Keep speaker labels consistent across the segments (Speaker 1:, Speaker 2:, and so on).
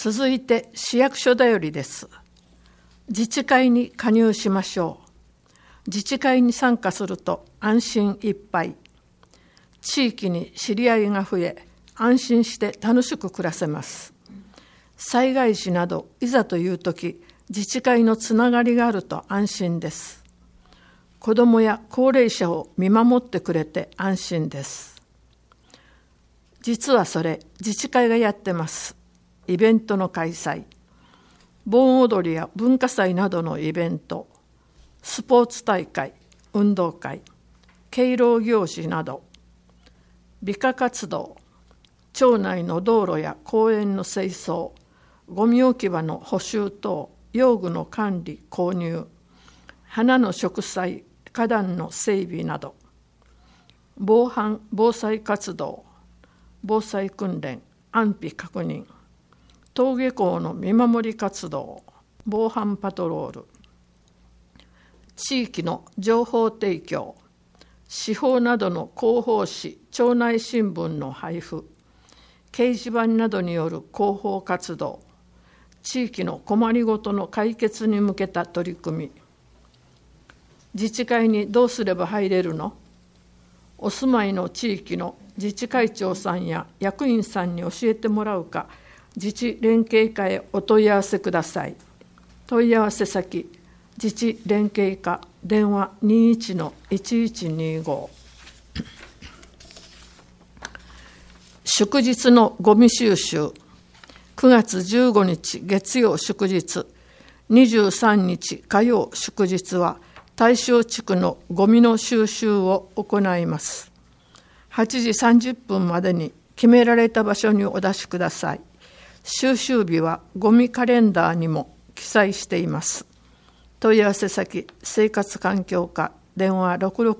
Speaker 1: 続いて市役所だよりです。自治会に加入しましょう。自治会に参加すると安心いっぱい。地域に知り合いが増え、安心して楽しく暮らせます。災害時などいざというとき、自治会のつながりがあると安心です。子どもや高齢者を見守ってくれて安心です。実はそれ、自治会がやってます。イベントの開催、盆踊りや文化祭などのイベント、スポーツ大会、運動会、敬老行事など、美化活動、町内の道路や公園の清掃、ゴミ置き場の補修等、用具の管理・購入、花の植栽、花壇の整備など、防犯・防災活動、防災訓練、安否確認、登下校の見守り活動、防犯パトロール、地域の情報提供、司法などの広報誌、町内新聞の配布、掲示板などによる広報活動、地域の困りごとの解決に向けた取り組み。自治会にどうすれば入れるの？お住まいの地域の自治会長さんや役員さんに教えてもらうか、自治連携課へお問い合わせください。問い合わせ先、自治連携課、電話 21-1125。祝日のゴミ収集、9月15日月曜祝日、23日火曜祝日は大正地区のゴミの収集を行います。8時30分までに決められた場所にお出しください。収集日はゴミカレンダーにも記載しています。問い合わせ先、生活環境課、電話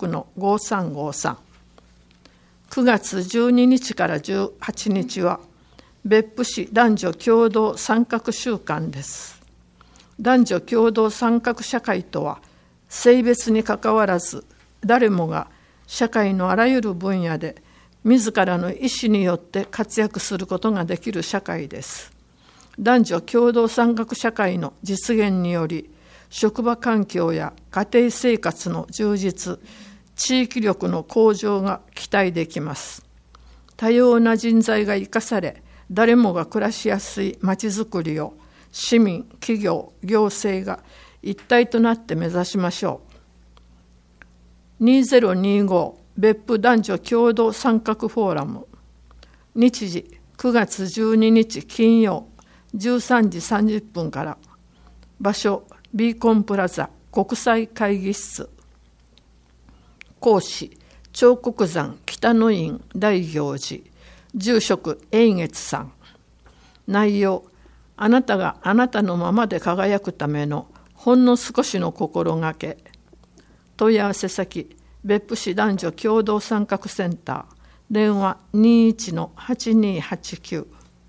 Speaker 1: 66-5353。9月12日から18日は別府市男女共同参画週間です。男女共同参画社会とは、性別にかかわらず誰もが社会のあらゆる分野で自らの意思によって活躍することができる社会です。男女共同参画社会の実現により、職場環境や家庭生活の充実、地域力の向上が期待できます。多様な人材が生かされ、誰もが暮らしやすいまちづくりを市民、企業、行政が一体となって目指しましょう。2025別府男女共同参画フォーラム。日時9月12日金曜13時30分から。場所ビーコンプラザ国際会議室。講師彫刻山北野院大行寺。住職永月さん。内容、あなたがあなたのままで輝くためのほんの少しの心がけ。問い合わせ先、別府市男女共同参画センター、電話 21-8289。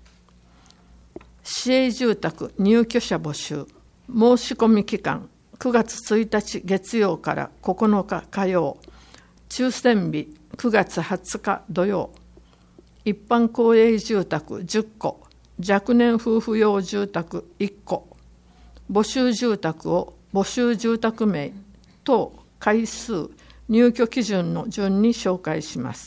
Speaker 1: 市営住宅入居者募集。申し込み期間、9月1日月曜から9日火曜。抽選日、9月20日土曜。一般公営住宅10戸、若年夫婦用住宅1戸。募集住宅を募集住宅名等回数入居基準の順に紹介します。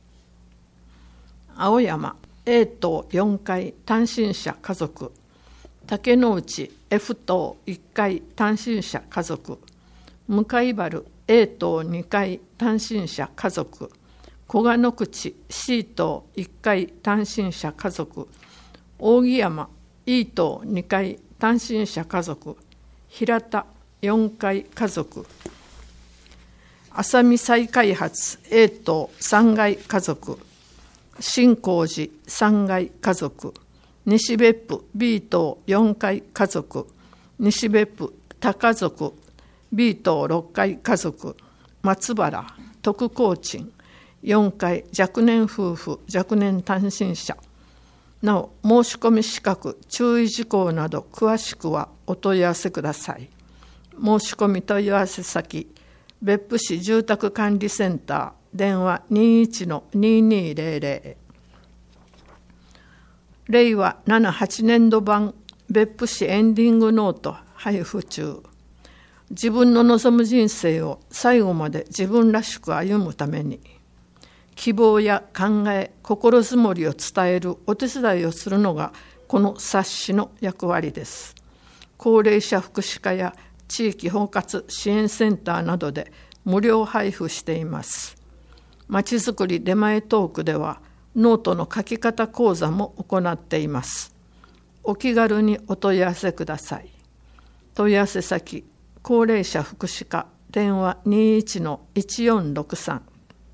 Speaker 1: 青山 A 棟4階単身者家族、竹之内 F 棟1階単身者家族、向原 A 棟2階単身者家族、小鹿野口 C 棟1階単身者家族、扇山 E 棟2階単身者家族、平田4階家族、浅見再開発 A 棟3階家族、新光寺3階家族、西別府 B 棟4階家族、西別府多家族 B 棟6階家族、松原徳高賃4階若年夫婦若年単身者。なお、申し込み資格、注意事項など詳しくはお問い合わせください。申し込み問い合わせ先、別府市住宅管理センター、電話 21-2200。 令和7、8年度版別府市エンディングノート配布中。自分の望む人生を最後まで自分らしく歩むために、希望や考え、心づもりを伝えるお手伝いをするのがこの冊子の役割です。高齢者福祉課や地域包括支援センターなどで無料配布しています。まちづくり出前トークではノートの書き方講座も行っています。お気軽にお問い合わせください。問い合わせ先、高齢者福祉課、電話 21-1463。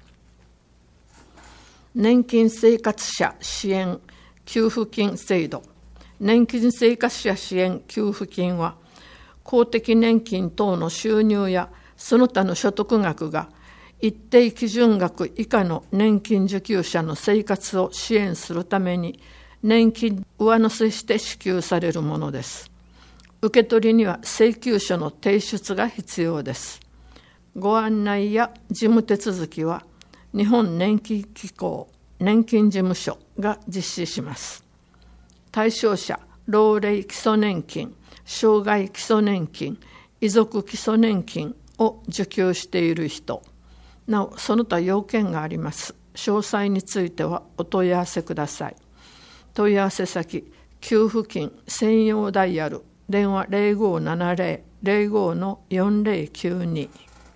Speaker 1: 年金生活者支援給付金制度。年金生活者支援給付金は、公的年金等の収入やその他の所得額が一定基準額以下の年金受給者の生活を支援するために年金上乗せして支給されるものです。受け取りには請求書の提出が必要です。ご案内や事務手続きは日本年金機構年金事務所が実施します。対象者、老齢基礎年金、障害基礎年金、遺族基礎年金を受給している人、なおその他要件があります。詳細についてはお問い合わせください。問い合わせ先、給付金専用ダイヤル、電話 0570-05-4092。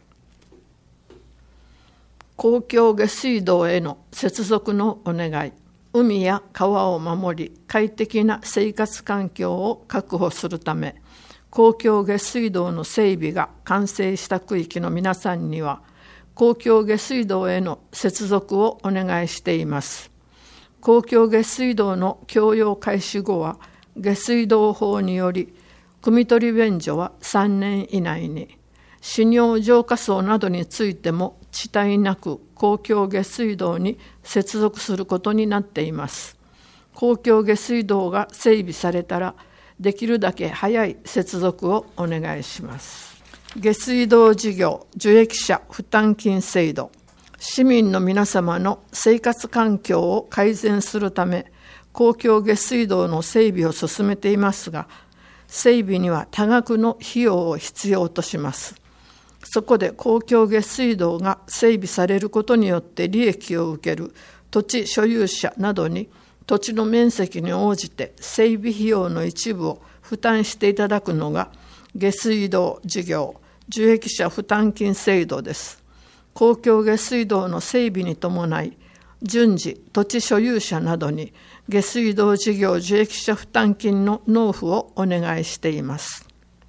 Speaker 1: 公共下水道への接続のお願い。海や川を守り、快適な生活環境を確保するため、公共下水道の整備が完成した区域の皆さんには、公共下水道への接続をお願いしています。公共下水道の供用開始後は、下水道法により、汲み取り便所は3年以内に、使用浄化槽などについても遅滞なく公共下水道に接続することになっています。公共下水道が整備されたら、できるだけ早い接続をお願いします。下水道事業受益者負担金制度。市民の皆様の生活環境を改善するため、公共下水道の整備を進めていますが、整備には多額の費用を必要とします。そこで公共下水道が整備されることによって利益を受ける土地所有者などに土地の面積に応じて整備費用の一部を負担していただくのが下水道事業受益者負担金制度です。公共下水道の整備に伴い順次土地所有者などに下水道事業受益者負担金の納付をお願いしています。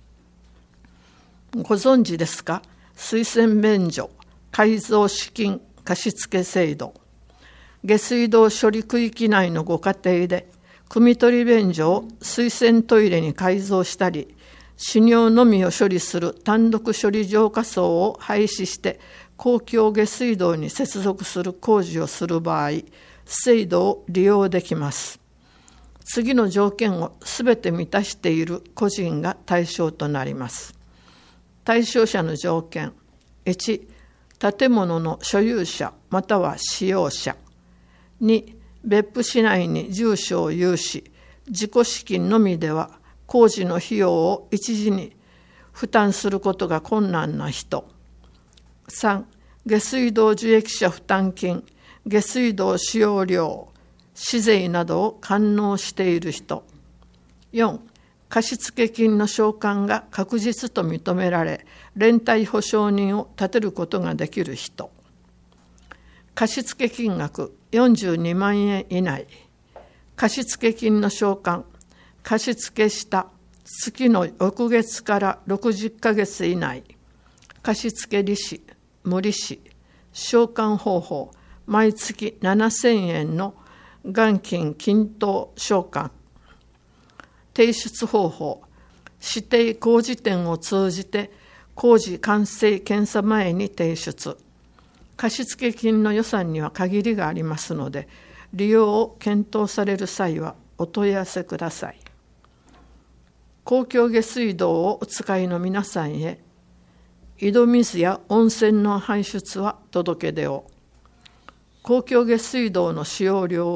Speaker 1: ご存知ですか？水洗便所改造資金貸付制度。下水道処理区域内のご家庭で汲み取り便所を水洗トイレに改造したり、使用のみを処理する単独処理浄化槽を廃止して公共下水道に接続する工事をする場合、制度を利用できます。次の条件をすべて満たしている個人が対象となります。対象者の条件。1、建物の所有者または使用者。2、別府市内に住所を有し、自己資金のみでは工事の費用を一時に負担することが困難な人。3、下水道受益者負担金、下水道使用料、市税などを完納している人。4、貸付金の償還が確実と認められ、連帯保証人を立てることができる人。貸付金額42万円以内。貸付金の償還、貸付した月の翌月から60ヶ月以内。貸付利子、無利子、償還方法、毎月7000円の元金均等償還。提出方法、指定工事店を通じて工事完成検査前に提出。貸付金の予算には限りがありますので、利用を検討される際はお問い合わせください。公共下水道をお使いの皆さんへ、井戸水や温泉の排出は届け出を。公共下水道の使用量は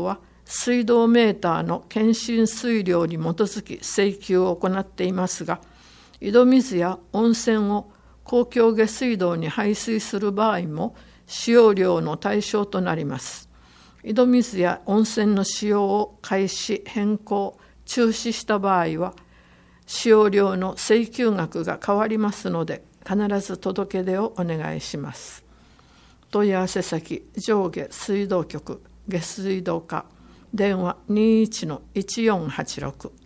Speaker 1: 水道メーターの検針水量に基づき請求を行っていますが、井戸水や温泉を公共下水道に排水する場合も使用量の対象となります。井戸水や温泉の使用を開始、変更、中止した場合は、使用量の請求額が変わりますので、必ず届け出をお願いします。問い合わせ先、上下水道局、下水道課、電話 21-1486。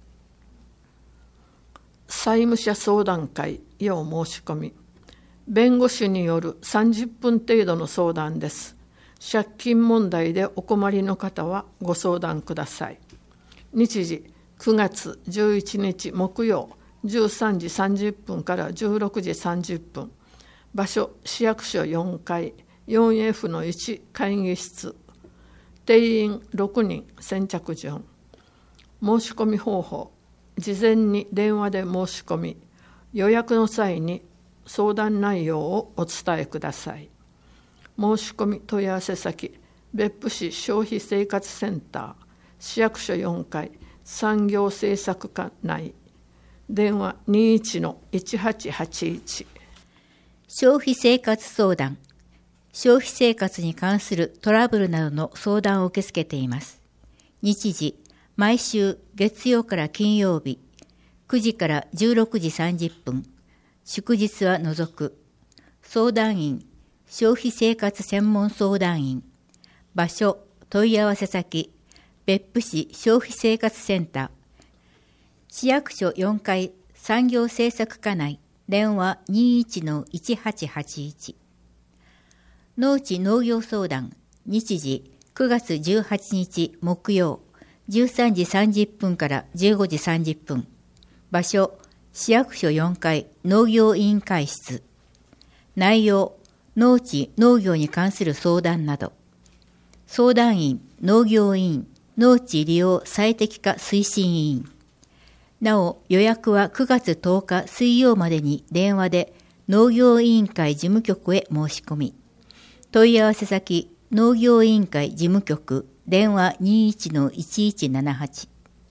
Speaker 1: 債務者相談会要申し込み。弁護士による30分程度の相談です。借金問題でお困りの方はご相談ください。日時、9月11日木曜13時30分から16時30分。場所、市役所4階 4F-1 会議室。定員6人、先着順。申し込み方法、事前に電話で申し込み、予約の際に相談内容をお伝えください。申し込み問い合わせ先、別府市消費生活センター、市役所4階、産業政策課内、電話 21-1881。
Speaker 2: 消費生活相談、消費生活に関するトラブルなどの相談を受け付けています。日時、毎週月曜から金曜日、9時から16時30分、祝日は除く。相談員、消費生活専門相談員。場所、問い合わせ先、別府市消費生活センター。市役所4階産業政策課内、電話 21-1881。農地農業相談、日時9月18日木曜、13時30分から15時30分。場所、市役所4階農業委員会室。内容、農地農業に関する相談など。相談員、農業委員、農地利用最適化推進委員。なお、予約は9月10日水曜までに電話で農業委員会事務局へ申し込み。問い合わせ先、農業委員会事務局、電話 21-1178。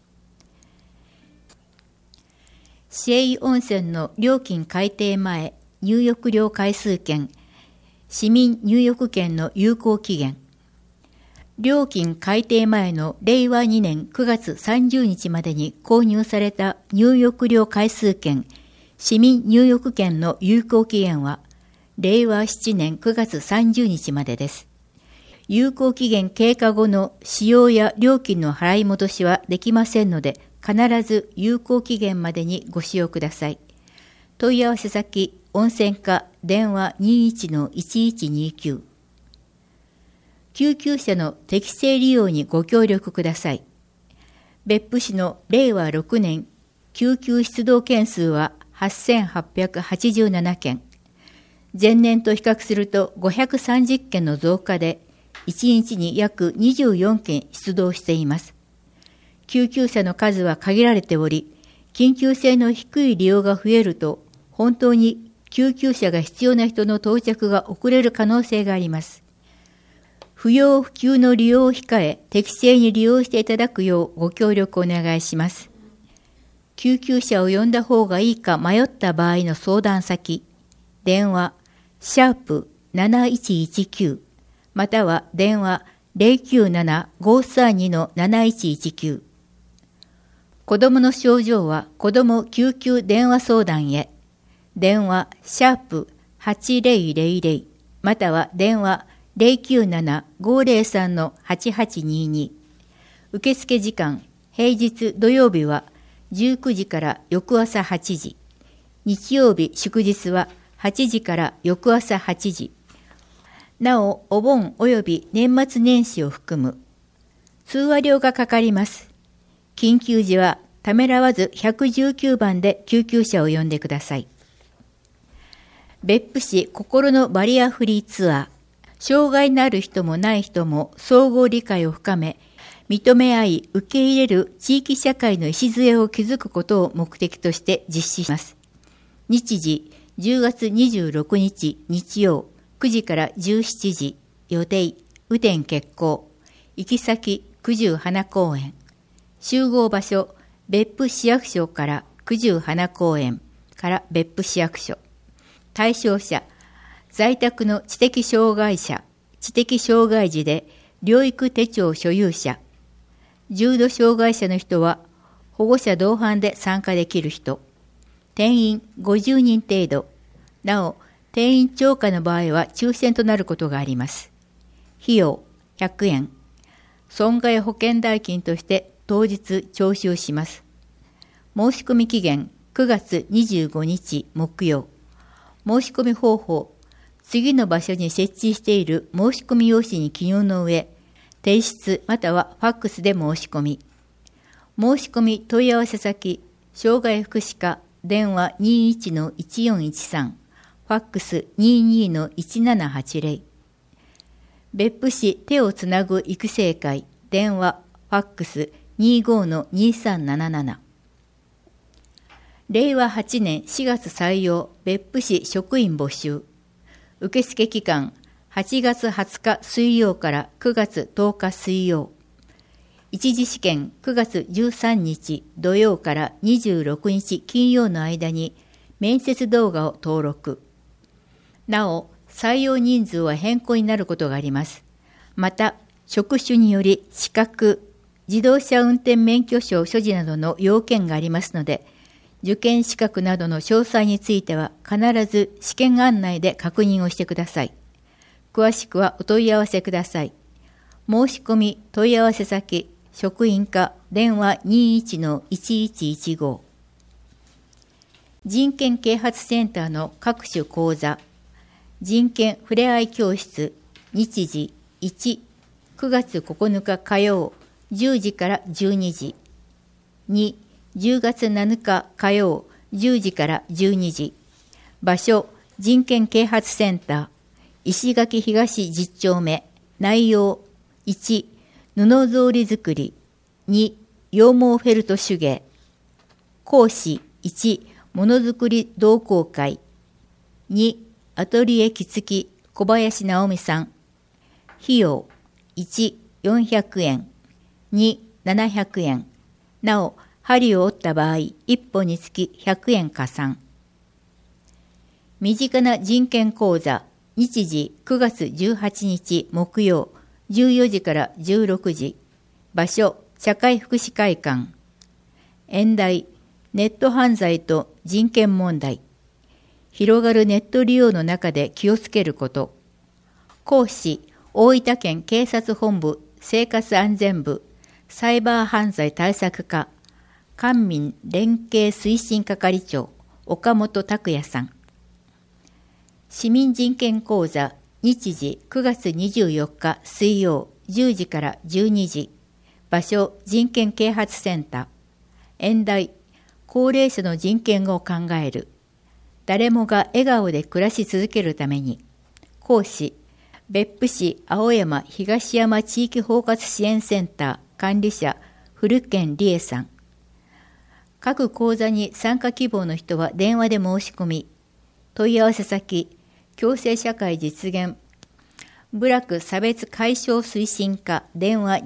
Speaker 2: 市営温泉の料金改定前、入浴料回数券、市民入浴券の有効期限。料金改定前の令和2年9月30日までに購入された入浴料回数券、市民入浴券の有効期限は、令和7年9月30日までです。有効期限経過後の使用や料金の払い戻しはできませんので、必ず有効期限までにご使用ください。問い合わせ先、温泉課、電話 21-1129。救急車の適正利用にご協力ください。別府市の令和6年救急出動件数は8887件。前年と比較すると530件の増加で、1日に約24件出動しています。救急車の数は限られており、緊急性の低い利用が増えると、本当に救急車が必要な人の到着が遅れる可能性があります。不要不急の利用を控え、適正に利用していただくようご協力お願いします。救急車を呼んだ方がいいか迷った場合の相談先、電話、#7119、または電話 097-532-7119。子どもの症状は子ども救急電話相談へ。電話 #8000 または電話 097-503-8822。受付時間、平日土曜日は19時から翌朝8時。日曜日祝日は8時から翌朝8時。なお、お盆及び年末年始を含む通話料がかかります。緊急時はためらわず119番で救急車を呼んでください。別府市心のバリアフリーツアー。障害のある人もない人も相互理解を深め、認め合い受け入れる地域社会の礎を築くことを目的として実施します。日時10月26日日曜9時から17時。予定雨天決行。行き先九十花公園。集合場所、別府市役所から九十花公園から別府市役所。対象者、在宅の知的障害者、知的障害児で療育手帳所有者。重度障害者の人は保護者同伴で参加できる人。定員50人程度。なお、定員超過の場合は抽選となることがあります。費用100円。損害保険代金として当日徴収します。申し込み期限9月25日木曜。申し込み方法。次の場所に設置している申し込み用紙に記入の上、提出またはファックスで申し込み。申し込み問い合わせ先、障害福祉課、電話 21-1413、ファックス 22-1780。別府市手をつなぐ育成会、電話、ファックス 25-2377。令和8年4月採用、別府市職員募集。受付期間、8月20日水曜から9月10日水曜。一次試験9月13日土曜から26日金曜の間に面接動画を登録。なお、採用人数は変更になることがあります。また、職種により資格、自動車運転免許証所持などの要件がありますので、受験資格などの詳細については必ず試験案内で確認をしてください。詳しくはお問い合わせください。申し込み問い合わせ先、職員課電話 21-1115。人権啓発センターの各種講座。人権ふれあい教室、日時1、9月9日火曜、10時から12時。2、10月7日火曜、10時から12時。場所、人権啓発センター、石垣東10丁目。内容、1、布草履作り。2、羊毛フェルト手芸。講師、1、ものづくり同好会。2、アトリエ木月小林直美さん。費用、1、400円。2、700円。なお、針を折った場合、1本につき100円加算。身近な人権講座、日時9月18日木曜、14時から16時。場所、社会福祉会館。演題、ネット犯罪と人権問題。広がるネット利用の中で気をつけること。講師、大分県警察本部生活安全部サイバー犯罪対策課官民連携推進係長岡本拓也さん。市民人権講座、日時9月24日水曜10時から12時。場所、人権啓発センター。演題、高齢者の人権を考える。誰もが笑顔で暮らし続けるために。講師、別府市青山東山地域包括支援センター管理者古健理恵さん。各講座に参加希望の人は電話で申し込み。問い合わせ先、共生社会実現部落差別解消推進課電話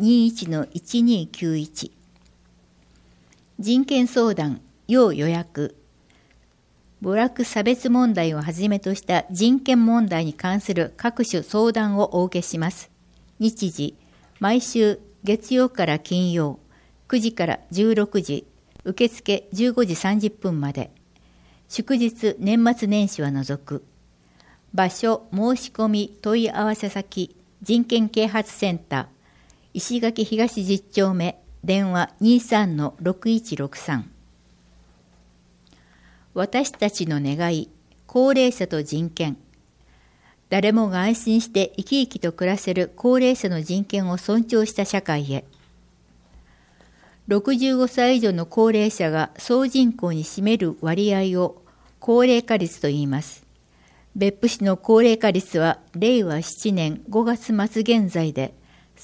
Speaker 2: 21-1291。人権相談要予約。部落差別問題をはじめとした人権問題に関する各種相談をお受けします。日時、毎週月曜から金曜、9時から16時、受付15時30分まで。祝日、年末年始は除く。場所、申し込み、問い合わせ先、人権啓発センター、石垣東10丁目、電話 23-6163。私たちの願い、高齢者と人権。誰もが安心して生き生きと暮らせる高齢者の人権を尊重した社会へ。65歳以上の高齢者が総人口に占める割合を高齢化率と言います。別府市の高齢化率は令和7年5月末現在で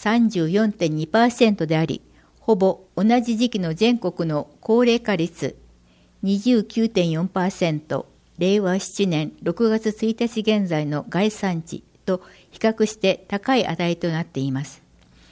Speaker 2: 34.2% であり、ほぼ同じ時期の全国の高齢化率 29.4%、令和7年6月1日現在の概算値と比較して高い値となっています。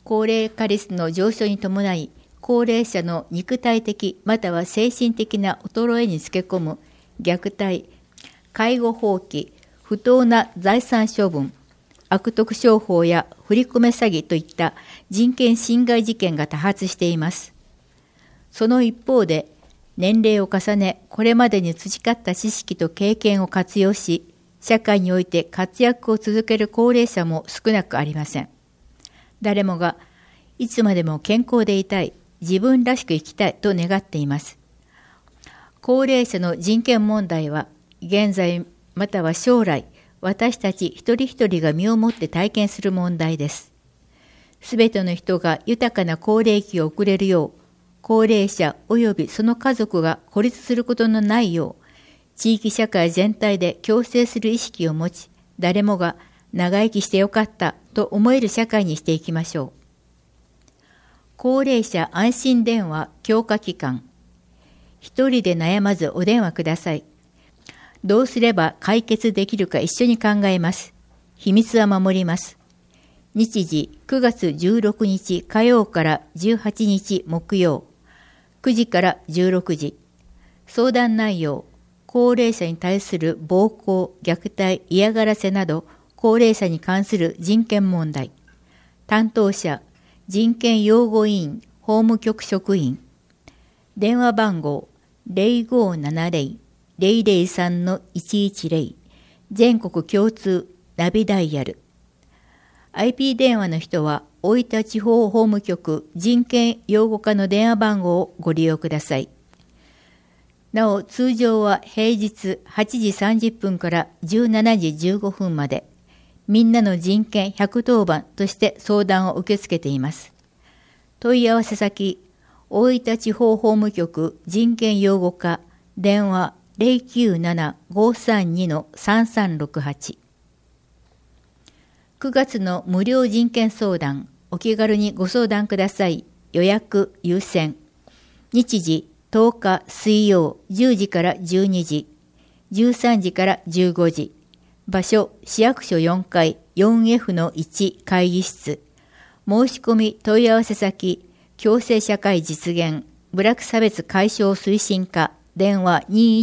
Speaker 2: 高齢化率の上昇に伴い、高齢者の肉体的または精神的な衰えにつけ込む虐待、介護放棄、不当な財産処分、悪徳商法や振り込め詐欺といった人権侵害事件が多発しています。その一方で、年齢を重ね、これまでに培った知識と経験を活用し、社会において活躍を続ける高齢者も少なくありません。誰もがいつまでも健康でいたい、自分らしく生きたいと願っています。高齢者の人権問題は、現在または将来、私たち一人一人が身をもって体験する問題です。すべての人が豊かな高齢期を送れるよう、高齢者及びその家族が孤立することのないよう、地域社会全体で共生する意識を持ち、誰もが長生きしてよかったと思える社会にしていきましょう。高齢者安心電話強化期間。一人で悩まずお電話ください。どうすれば解決できるか一緒に考えます。秘密は守ります。日時9月16日火曜から18日木曜、9時から16時。相談内容、高齢者に対する暴行、虐待、嫌がらせなど、高齢者に関する人権問題。担当者、人権擁護委員、法務局職員。電話番号、0570-003-110、全国共通ナビダイヤル。IP 電話の人は、大分地方法務局人権擁護課の電話番号をご利用ください。なお、通常は平日8時30分から17時15分まで、みんなの人権110番として相談を受け付けています。問い合わせ先、大分地方法務局人権擁護課、電話 097-532-3368。9月の無料人権相談、お気軽にご相談ください。予約優先。日時10日水曜10時から12時、13時から15時。場所、市役所4階 4F-1 会議室。申し込み問い合わせ先、共生社会実現、部落差別解消推進課、電話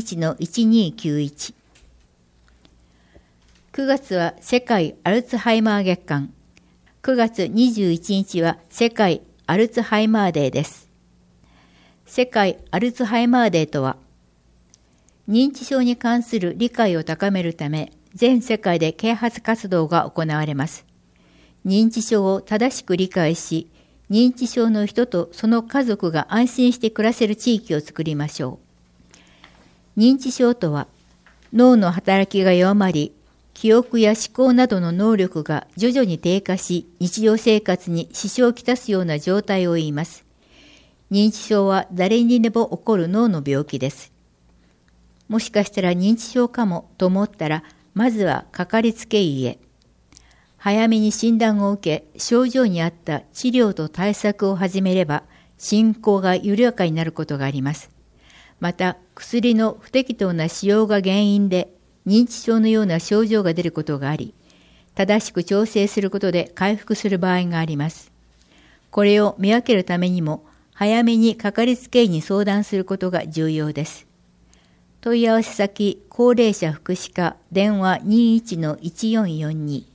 Speaker 2: 21-1291。9月は世界アルツハイマー月間。9月21日は世界アルツハイマーデーです。世界アルツハイマーデーとは、認知症に関する理解を高めるため、全世界で啓発活動が行われます。認知症を正しく理解し、認知症の人とその家族が安心して暮らせる地域を作りましょう。認知症とは、脳の働きが弱まり、記憶や思考などの能力が徐々に低下し、日常生活に支障をきたすような状態を言います。認知症は誰にでも起こる脳の病気です。もしかしたら認知症かもと思ったら、まずはかかりつけ医へ。早めに診断を受け、症状に合った治療と対策を始めれば、進行が緩やかになることがあります。また、薬の不適当な使用が原因で、認知症のような症状が出ることがあり、正しく調整することで回復する場合があります。これを見分けるためにも、早めにかかりつけ医に相談することが重要です。問い合わせ先、高齢者福祉課、電話 21-1442